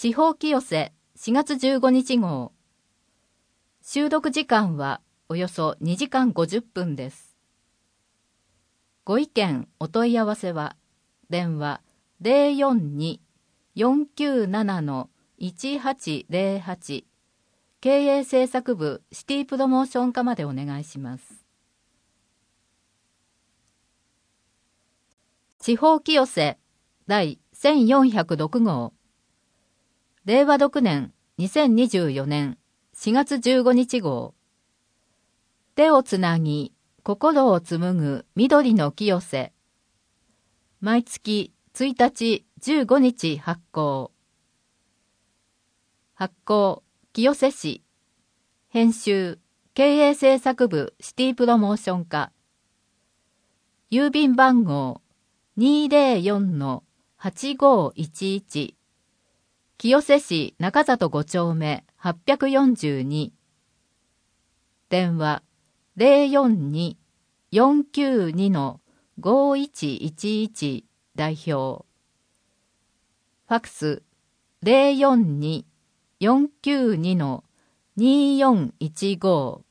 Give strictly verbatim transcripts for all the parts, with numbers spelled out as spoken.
地方清瀬しがつじゅうごにち号。収録時間はおよそにじかんごじゅっぷんです。ご意見お問い合わせは電話 ゼロよんに よんきゅうなな いちはちゼロはち 経営制作部シティプロモーション課までお願いします。地方清瀬第せんよんひゃくろく号。れいわろくねんにせんにじゅうよねんしがつじゅうごにち号。手をつなぎ心を紡ぐ緑の清瀬。毎月ついたちじゅうごにち発行。発行清瀬市。編集経営制作部シティプロモーション課。郵便番号 にーぜろよん はちごいちいち。清瀬市中里ご丁目はっぴゃくよんじゅうに。電話 ゼロよんに よんきゅうに ごいちいちいち 代表。ファクス ゼロよんに よんきゅうに にーよんいちご。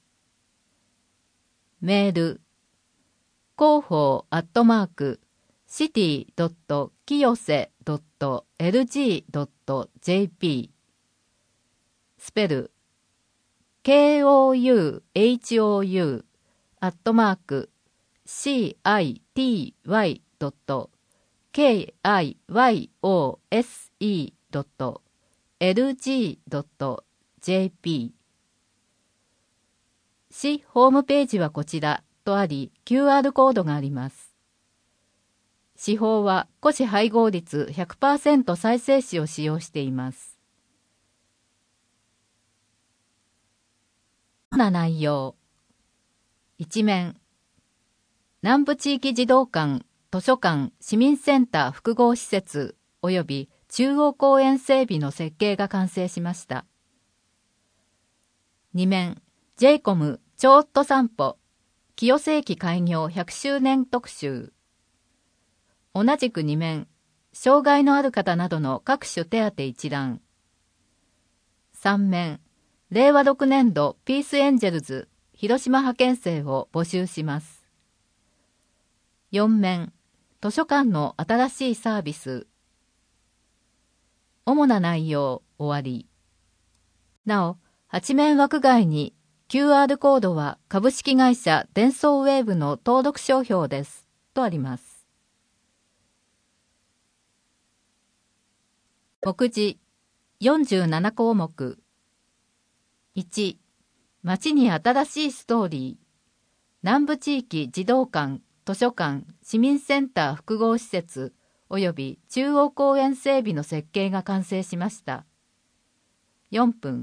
メール広報アットマークシティドットきよせドットエルジードットジェーピー。スペル ケーオーユーエイチオーユー アットマーク シーアイティーワイ ドット ケーアイワイオーエスイー ドット エルジー ドット ジェーピー。市ホームページはこちらとあり キューアール コードがあります。市法は古紙配合率 ひゃくパーセント 再生紙を使用しています。な内容。一面。南部地域児童館、図書館、市民センター複合施設及び中央公園整備の設計が完成しました。二面。ジェイコム ちょーっと散歩、清瀬駅開業ひゃくしゅうねん特集。同じく二面、障害のある方などの各種手当一覧。三面、れいわろくねん度ピースエンジェルズ広島派遣生を募集します。四面、図書館の新しいサービス。主な内容終わり。なお、八面枠外に キューアール コードは株式会社デンソーウェーブの登録商標です。とあります。目次よんじゅうななこうもく。いち、町に新しいストーリー。南部地域児童館、図書館、市民センター複合施設及び中央公園整備の設計が完成しました。よんぷん。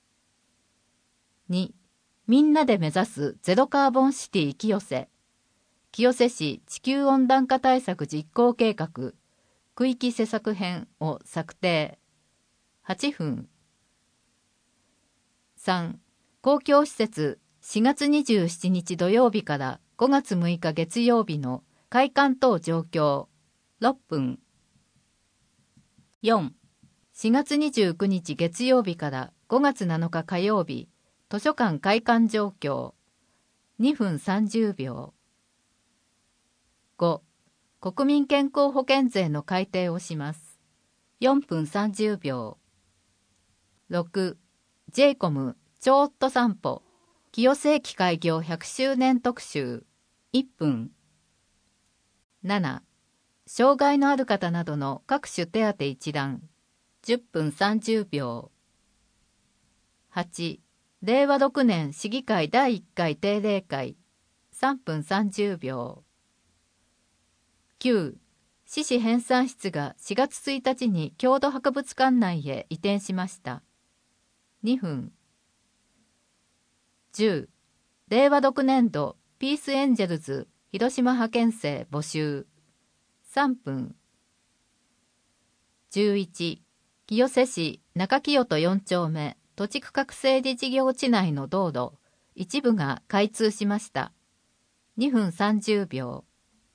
に、みんなで目指すゼロカーボンシティ清瀬。清瀬市地球温暖化対策実行計画区域施策編を策定。はちふん。さん、公共施設しがつにじゅうしちにち土曜日からごがつむいか月曜日の開館等状況。ろっぷん。よん、しがつにじゅうくにち月曜日からごがつなのか火曜日図書館開館状況。にふんさんじゅうびょう。ご、国民健康保険税の改定をします。よんぷんさんじゅうびょう。ろく、ジェイコム ちょーっと散歩清瀬駅開業ひゃくしゅうねん特集。いっぷん。なな、障害のある方などの各種手当一覧。じゅっぷんさんじゅうびょう。はち、れいわろくねん市議会だいいっかい定例会。さんぷんさんじゅうびょう。きゅう、市史編纂室がしがつついたちに郷土博物館内へ移転しました。にふん。じゅう、れいわろくねん度ピースエンジェルズ広島派遣生募集。さんぷん。じゅういち、清瀬市中清戸よんちょうめ土地区画整理事業地内の道路一部が開通しました。にふんさんじゅうびょう。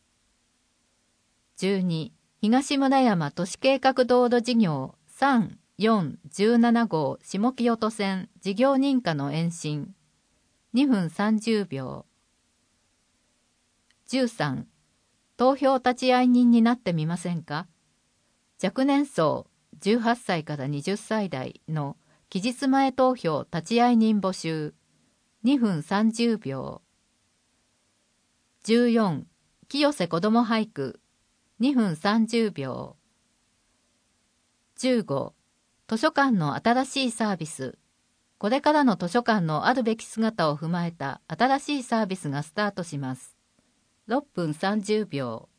じゅうに、東村山都市計画道路事業さんよん、じゅうなな号下清戸線事業認可の延伸にふんさんじゅうびょう。じゅうさん、投票立ち会い人になってみませんか。若年層じゅうはっさいからはたち代の期日前投票立ち会い人募集にふんさんじゅうびょう。じゅうよん、清瀬子ども俳句にふんさんじゅうびょう。じゅうご、図書館の新しいサービス。これからの図書館のあるべき姿を踏まえた新しいサービスがスタートします。ろっぷんさんじゅうびょう。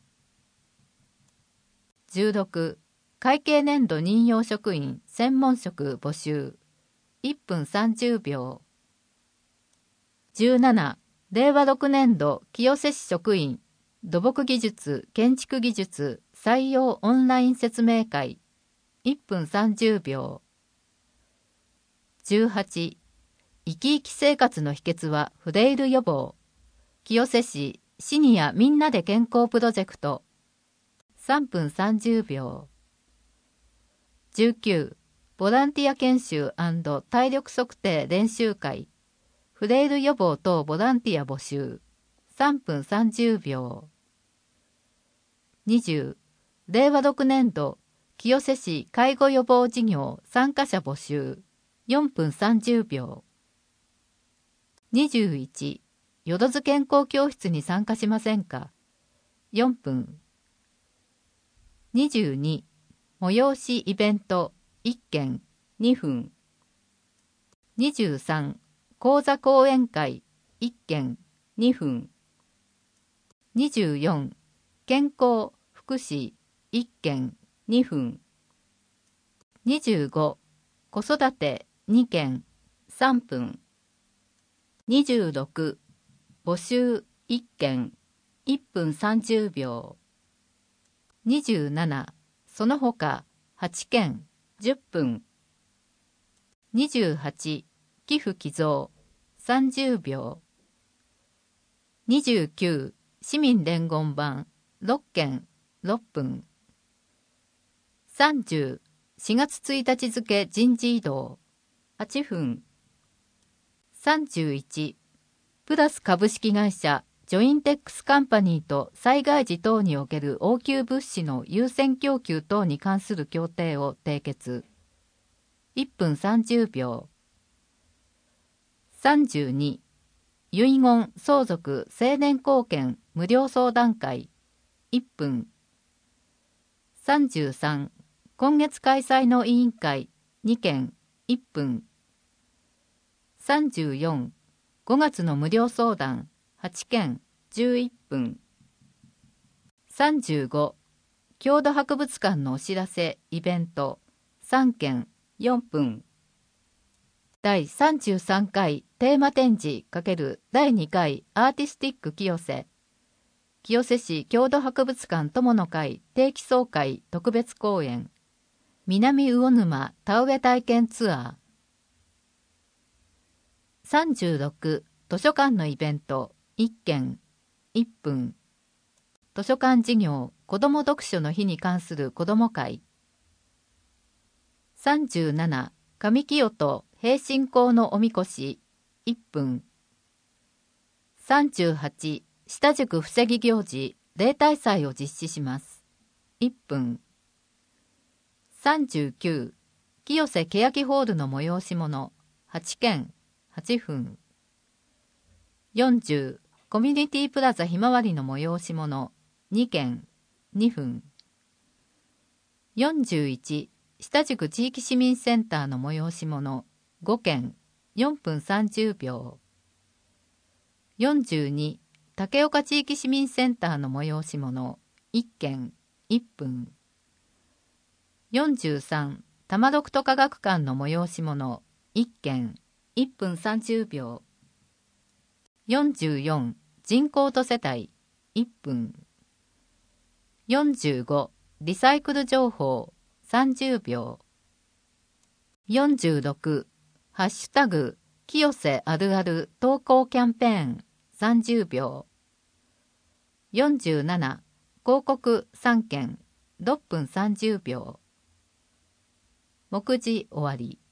じゅうろく、会計年度任用職員専門職募集いっぷんさんじゅうびょう。じゅうなな、れいわろくねん度清瀬市職員土木技術建築技術採用オンライン説明会いっぷんさんじゅうびょう。じゅうはち、生き生き生活の秘訣はフレイル予防清瀬市シニアみんなで健康プロジェクトさんぷんさんじゅうびょう。じゅうきゅう、ボランティア研修&体力測定練習会フレイル予防等ボランティア募集さんぷんさんじゅうびょう。にじゅう、れいわろくねん度清瀬市介護予防事業参加者募集よんぷんさんじゅうびょう。にじゅういち、よろず健康教室に参加しませんかよんぷん。にじゅうに、催しイベントいっけんにふん。にじゅうさん、講座講演会いっけんにふん。にじゅうよん、健康福祉いっけんにふん。にじゅうご、子育てにけんさんぷん。にじゅうろく、募集いっけんいっぷんさんじゅうびょう。にじゅうなな、その他はちけんじゅっぷん。にじゅうはち、寄付寄贈さんじゅうびょう。にじゅうきゅう、市民伝言板ろっけんろっぷん。さんじゅう、しがつついたち付人事異動はっぷん。さんじゅういち、プラス株式会社ジョインテックスカンパニーと災害時等における応急物資の優先供給等に関する協定を締結いっぷんさんじゅうびょう。さんじゅうに、遺言相続成年後見無料相談会いっぷん。さんじゅうさん、今月開催の委員会にけんいっぷん。さんじゅうよん、ごがつの無料相談はちけんじゅういっぷん。さんじゅうご、郷土博物館のお知らせイベントさんけんよんぷん。だいさんじゅうさんかいテーマ展示×だいにかいアーティスティック清瀬清瀬市郷土博物館友の会定期総会特別公演南魚沼田植え体験ツアー。さんじゅうろく、図書館のイベントいっけんいっぷん。図書館事業子ども読書の日に関する子ども会。さんじゅうなな、上清戸平信仰のおみこしいっぷん。さんじゅうはち、下宿防ぎ行事例大祭を実施しますいっぷん。さんじゅうきゅう、清瀬欅ホールの催し物はちけんはちふん。よんじゅう、コミュニティプラザひまわりの催し物にけんにふん。よんじゅういち、下宿地域市民センターの催し物ごけんよんぷんさんじゅうびょう。よんじゅうに、竹岡地域市民センターの催し物いっけんいっぷん。よんじゅうさん、多摩六都科学館の催し物いっけんいっぷんさんじゅうびょう。よんじゅうよん、人口と世帯いっぷん。よんじゅうご、リサイクル情報さんじゅうびょう。よんじゅうろく、ハッシュタグ清瀬あるある投稿キャンペーンさんじゅうびょう。よんじゅうなな、広告さんけんろっぷんさんじゅうびょう。 目次終わり。